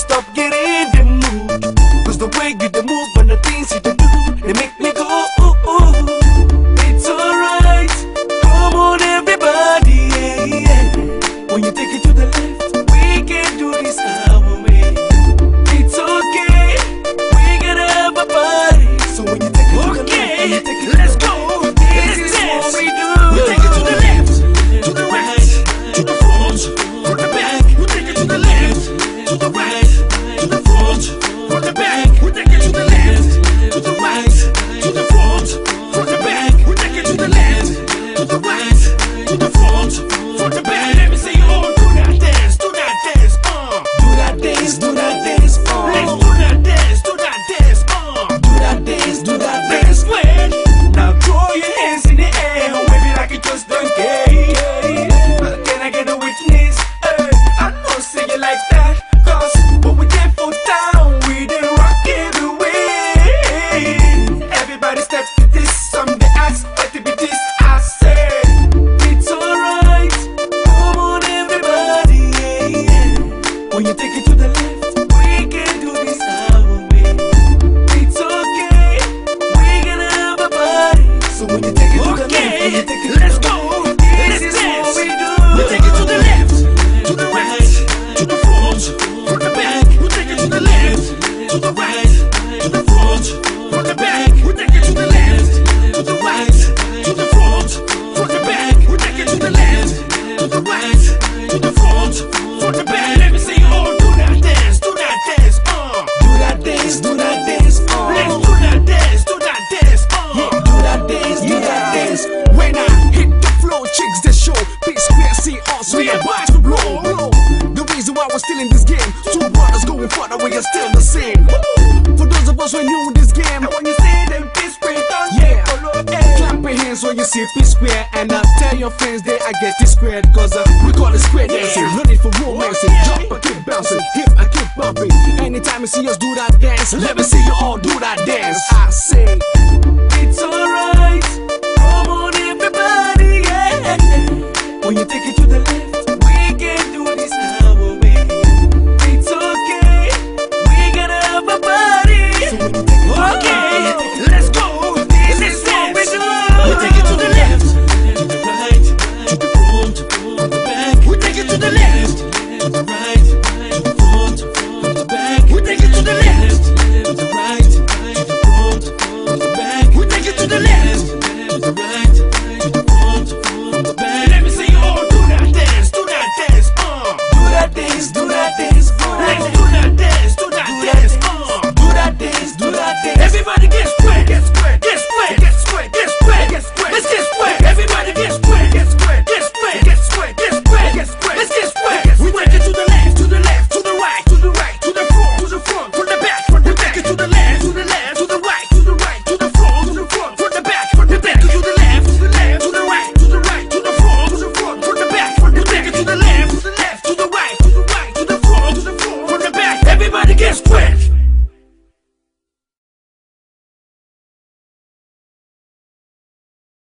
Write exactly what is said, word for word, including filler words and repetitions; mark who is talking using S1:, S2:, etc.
S1: stop, get in the mood. Cause the way you the move and the things you do, they make me go ooh ooh. It's alright, come on everybody, yeah, yeah. When you take it to the left, we can do this our way. It's okay, we gonna have a party. So when you take it to the left, when you take it to
S2: let's
S1: the
S2: go.
S1: left, this is what we do.
S2: We take it to the left, to the right, to the front, from the back. We take it to the left, to the right, to the front, from the back. We take it to the left, to the right, to the front, from the back. We take it to the left, to the right, to the front, from the back. Let me see you all do that dance, do that dance, uh.
S1: Do that dance, do that dance, uh.
S2: Let's do that dance, do that dance, uh.
S1: Do that dance, do that
S2: Let's
S1: dance.
S2: sweat.
S1: Now throw your hands in the air, wave it like you just don't care. Can I get a witness? Hey, I know say you like that, cause when we get for down, we done rock it away. Everybody steps to this, some they ask, but to be this, I say it's alright, come on everybody, yeah, yeah. When you take it to the left, we can do this our way. It's okay, we gonna have a party. So when you take it to the left, when you take it to
S2: Let's
S1: the
S2: go.
S1: left, this
S2: Let's
S1: is
S2: dance.
S1: what we do.
S2: We take it to the left, to the right, to the front, from the back. We take it to the left, to the right, to the front, from the back. We take it to the left, to the right, to the front, from the back. We take it to the left, to the right, to the front, from the back. Let me see you all do that dance, do that dance, uh.
S1: Do that dance, do that dance,
S2: Let's
S1: uh.
S2: do that dance, do that dance, uh.
S1: Do that dance, do that dance. When I hit the floor, chicks that show P Square, see us, we about to blow. The reason why we're still in this game, two brothers going further, we are still the same. For those of us who are new in this game, when you see them P Square, yeah, clap your hands when you see P Square, and uh, tell your friends that I get this squared, cause uh, we call it square dancing. No need for romancing, jump and keep bouncing, hip and keep bumping. Anytime you see us do that dance, let me see you all do that dance. I say it's alright, come on everybody, yeah. When you take it to the left, we can do this our way. It's okay, we gonna have a party. So when you take it to the
S2: Okay,
S1: left,
S2: let's go.
S1: this
S2: Let's
S1: is what we
S2: dance.
S1: do.
S2: We take it to the left, to the right, to the front, from the back. We take it to the left, to the right, to the front, from the back. We take it to the left, to the right, to the front, from the back. We take it to the left, to the right, to the front, from the back. Let me see you all do that dance, do that dance, uh.
S1: Do that dance, do that dance,
S2: Let's
S1: uh.
S2: do that dance, do that dance, uh.
S1: Do that dance, do that dance.
S2: Everybody get square, get square, get square, get square, get square, get square. Let's get square. Everybody get square, get square, get square, get square, get square, get square. Let's get square. We take it to the left, to the left, to the right, to the right, to the front, to the front, from the back, from the back. To the left, to the left, to the right, to the right, to the front, to the front, from the back, from the back. To the left, to the left, to the right, to the right, to the front, to the front, from the back, from the back. To the left, to the left, to the right, to the right, to the front, to the front, from the back. Everybody get square.